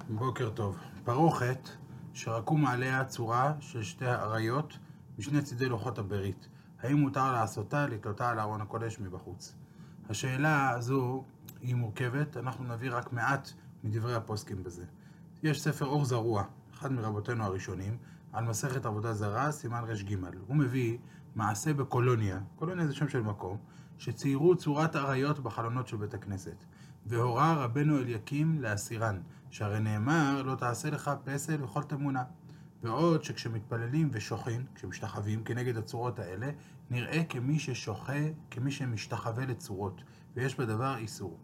בוקר טוב. פרוכת שרקום עליה צורה של שתי האריות משני צידי לוחות הברית. האם מותר לעשותה, לתלותה על ארון הקודש מבחוץ? השאלה הזו היא מורכבת, אנחנו נביא רק מעט מדברי הפוסקים בזה. יש ספר אור זרוע, אחד מרבותינו הראשונים, על מסכת עבודה זרה, סימן רש ג'. הוא מביא מעשה בקולוניה, קולוניה זה שם של מקום, שציירו צורת אריות בחלונות של בית הכנסת. והורה רבנו אליקים להסירן, שהרי נאמר לא תעשה לך פסל וכל תמונה. ועוד שכשמתפללים ושוכין, כשמשתחווים כנגד הצורות האלה, נראה כמי ששוחה, כמי שמשתחווה לצורות, ויש בדבר איסור.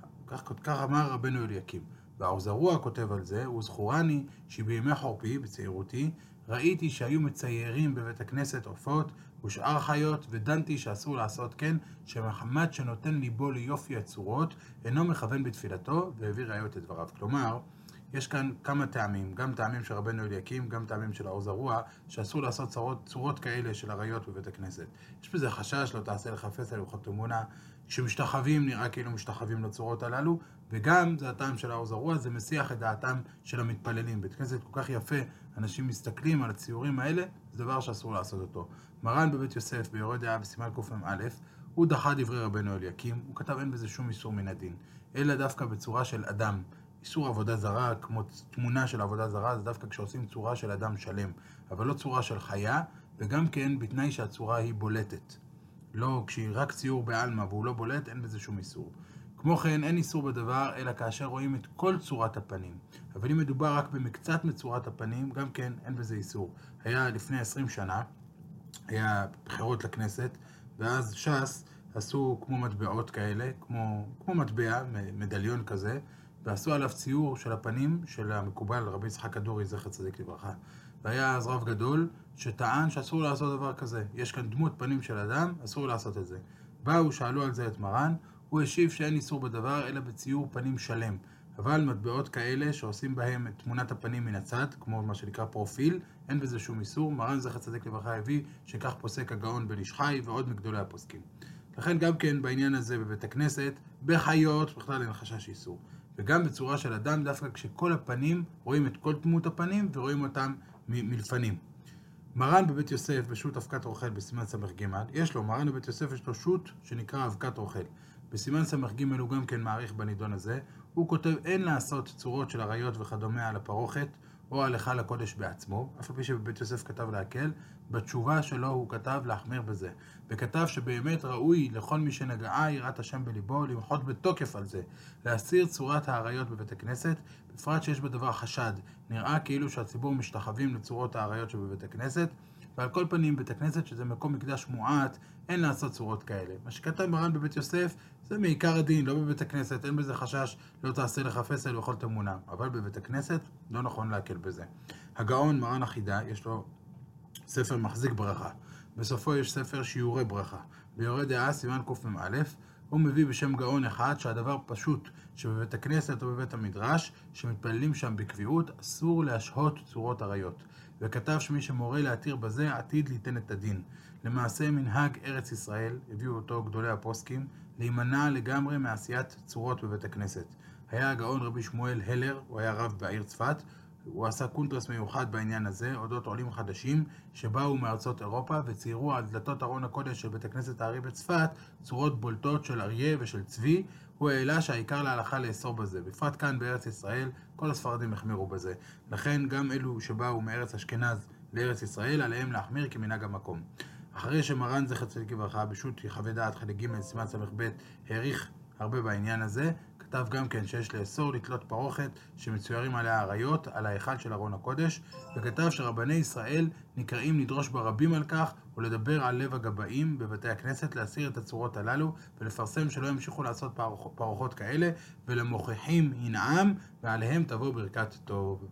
כך אמר רבנו אליקים. והאור זרוע כותב על זה, וזכורני שבימי חורפי, בצעירותי, ראיתי שהיו מציירים בבית הכנסת עופות ושאר חיות, ודנתי שאסור לעשות כן, שמחמד שנותן ליבו ליופי הצורות, אינו מכוון בתפילתו, והביא ראיות את דבריו. כלומר, יש כאן כמה טעמים, גם טעמים של רבנו אליקים, גם טעמים של האור זרוע, שאסור לעשות צורות כאלה של אריות בבית הכנסת. יש בזה חשש, לא תעשה לך פסל וכל תמונה, כשמשתחווים נראה כאילו משתחווים לצורות הללו, וגם זה הטעם של האור זרוע, זה מסיח את דעתם של המתפללים. בית כנסת כל כך יפה, אנשים מסתכלים על הציורים האלה, זה דבר שאסור לעשות אותו. מרן בבית יוסף ביורה דעה בסימן קמ"א, הוא דחה דברי רבנו אליקים, הוא כתב אין בזה שום איסור מן הדין, אלא דווקא בצורה של אדם. איסור עבודה זרה, כמו תמונה של עבודה זרה, זה דווקא כשעושים צורה של אדם שלם, אבל לא צורה של חיה, וגם כן בתנאי שהצורה היא בולטת. לא, כשהיא רק ציור בעלמא והוא לא בולט, אין בזה שום איסור. כמו כן, אין איסור בדבר, אלא כאשר רואים את כל צורת הפנים. אבל אם מדובר רק במקצת מצורת הפנים, גם כן אין בזה איסור. היה לפני 20 שנה, היה בחירות לכנסת, ואז ש"ס עשו כמו מטבעות כאלה, כמו מטבע, מדליון כזה, ועשו עליו ציור של הפנים של המקובל, רבי יצחק כדורי, זכר צדיק לברכה. והיה אז רב גדול שטען שאסור לעשות דבר כזה. יש כאן דמות פנים של אדם, אסור לעשות את זה. באו, שאלו על זה את מרן, הוא השיב שאין איסור בדבר, אלא בציור פנים שלם. אבל מטבעות כאלה שעושים בהם את תמונת הפנים מן הצד, כמו מה שנקרא פרופיל, אין בזה שום איסור. מרן זכר צדיק לברכה הביא שכך פוסק הגאון בן איש חי ועוד מגדולי הפוסקים. לכן גם כן בעניין הזה בבית הכנסת, בחיות בכלל אין חשש איסור. וגם בצורה של אדם, דווקא כשכל הפנים, רואים את כל דמות הפנים ורואים אותם מלפנים. מרן בבית יוסף בשו"ת אבקת רוכל בסימן ס"ג, מרן בבית יוסף יש לו שו"ת שנקרא אבקת רוכל. בסימן ס"ג הוא גם כן מעריך בנידון הזה, הוא כותב אין לעשות צורות של אריות וכדומה על הפרוכת או על היכל הקודש בעצמו, אף על פי שבבית יוסף כתב להקל, בתשובה שלו הוא כתב להחמיר בזה, וכתב שבאמת ראוי לכל מי שנגעה יראת השם בליבו למחות בתוקף על זה, להסיר צורת האריות בבית הכנסת, בפרט שיש בדבר חשד, נראה כאילו שהציבור משתחווים לצורות האריות שבבית הכנסת, ועל כל פנים בית הכנסת שזה מקום מקדש מועט, אין לעשות צורות כאלה. מה שכתב מרן בבית יוסף זה מעיקר הדין, לא בבית הכנסת, אין בזה חשש, לא תעשה לך פסל וכל תמונה, אבל בבית הכנסת לא נכון להקל בזה. הגאון מרן החידה יש לו ספר מחזיק ברכה, בסופו יש ספר שיעורי ברכה, ביורה דעה סימן קמ"א, הוא מביא בשם גאון אחד שהדבר פשוט, שבבית הכנסת או בבית המדרש, שמתפללים שם בקביעות, אסור להשהות צורות אריות. וכתב שמי שמורה להתיר בזה עתיד ליתן את הדין. למעשה מנהג ארץ ישראל, הביאו אותו גדולי הפוסקים, להימנע לגמרי מעשיית צורות בבית הכנסת. היה הגאון רבי שמואל הלר, הוא היה רב בעיר צפת, הוא עשה קונטרס מיוחד בעניין הזה, אודות עולים חדשים שבאו מארצות אירופה וציירו על דלתות ארון הקודש של בית הכנסת הארי בצפת צורות בולטות של אריה ושל צבי. הוא העלה שהעיקר להלכה לאסור בזה, בפרט כאן בארץ ישראל כל הספרדים החמירו בזה, לכן גם אלו שבאו מארץ אשכנז לארץ ישראל עליהם להחמיר כמנהג המקום. אחרי שמרן זכר צדיק לברכה בשו"ת יחווה דעת חלק ג' סימן ס"ב העריך הרבה בעניין הזה, כתב גם כן שיש לאסור לתלות פרוכת שמצוירים עליה אריות על ההיכל של ארון הקודש, וכתב שרבני ישראל נקראים לדרוש ברבים על כך ולדבר על לב הגבאים בבתי הכנסת להסיר את הצורות הללו ולפרסם שלא ימשיכו לעשות פרוחות כאלה, ולמוכיחים ינעם ועליהם תבוא ברכת טוב.